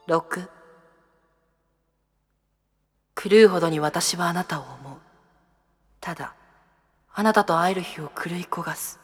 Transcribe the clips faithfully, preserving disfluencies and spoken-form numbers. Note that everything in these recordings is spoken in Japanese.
ろく狂うほどに私はあなたを思う。ただあなたと会える日を狂い焦がす。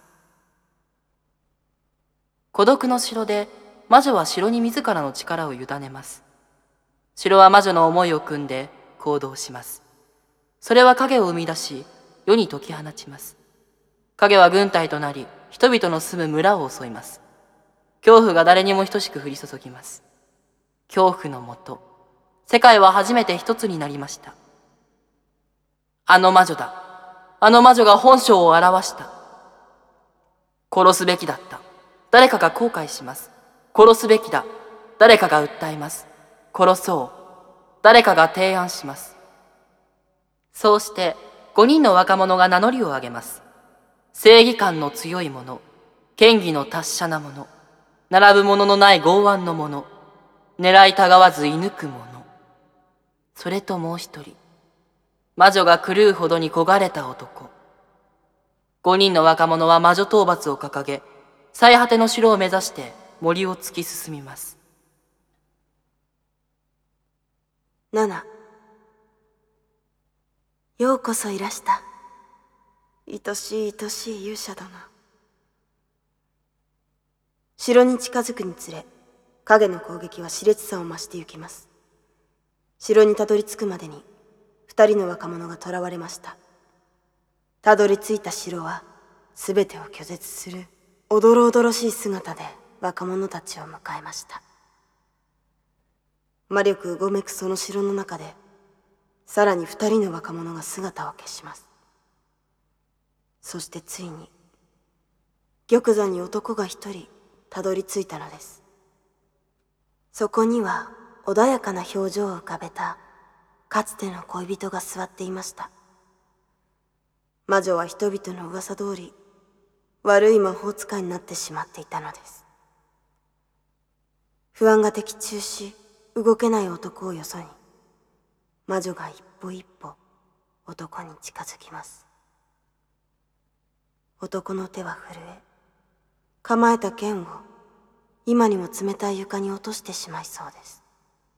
孤独の城で魔女は城に自らの力を委ねます。城は魔女の思いを汲んで行動します。それは影を生み出し世に解き放ちます。影は軍隊となり人々の住む村を襲います。恐怖が誰にも等しく降り注ぎます。恐怖のもと世界は初めて一つになりました。あの魔女だ。あの魔女が本性を表した。殺すべきだった。誰かが後悔します。殺すべきだ。誰かが訴えます。殺そう。誰かが提案します。そうして五人の若者が名乗りを上げます。正義感の強い者、権威の達者な者、並ぶ者のない剛腕の者、狙いたがわず射抜く者。それともう一人、魔女が狂うほどに焦がれた男。五人の若者は魔女討伐を掲げ、最果ての城を目指して森を突き進みます。 なな、ようこそいらした。愛しい愛しい勇者殿。城に近づくにつれ、影の攻撃は熾烈さを増してゆきます。城にたどり着くまでに二人の若者が囚われました。たどり着いた城は全てを拒絶するおどろおどろしい姿で若者たちを迎えました。魔力うごめくその城の中で、さらに二人の若者が姿を消します。そしてついに玉座に男が一人たどり着いたのです。そこには穏やかな表情を浮かべたかつての恋人が座っていました。魔女は人々の噂通り悪い魔法使いになってしまっていたのです。不安が的中し動けない男をよそに、魔女が一歩一歩男に近づきます。男の手は震え、構えた剣を今にも冷たい床に落としてしまいそうです。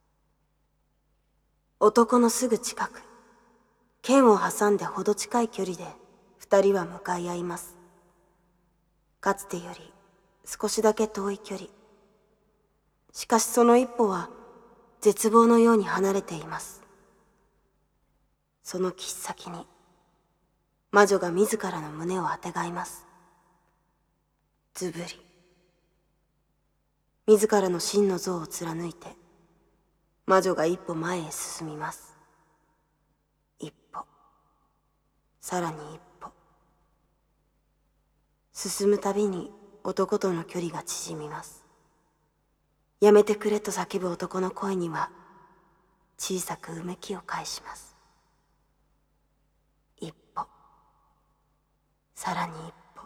男のすぐ近く、剣を挟んでほど近い距離で二人は向かい合います。かつてより少しだけ遠い距離。しかしその一歩は絶望のように離れています。その切っ先に魔女が自らの胸をあてがいます。ずぶり。自らの真の像を貫いて魔女が一歩前へ進みます。一歩、さらに一歩。進むたびに男との距離が縮みます。やめてくれと叫ぶ男の声には小さくうめきを返します。一歩、さらに一歩。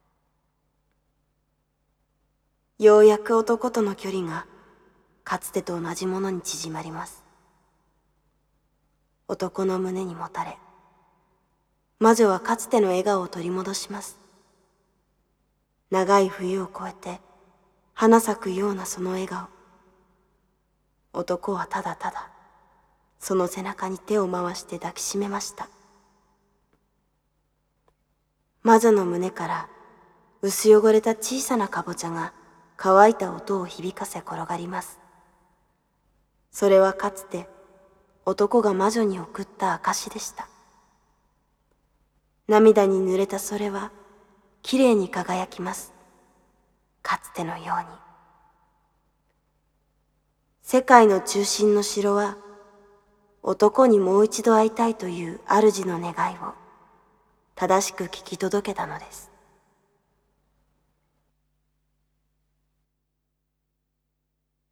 ようやく男との距離がかつてと同じものに縮まります。男の胸にもたれ、魔女はかつての笑顔を取り戻します。長い冬を越えて花咲くようなその笑顔。男はただただその背中に手を回して抱きしめました。魔女の胸から薄汚れた小さなかぼちゃが乾いた音を響かせ転がります。それはかつて男が魔女に送った証でした。涙に濡れたそれはきれいに輝きます。かつてのように。世界の中心の城は男にもう一度会いたいという主の願いを正しく聞き届けたのです。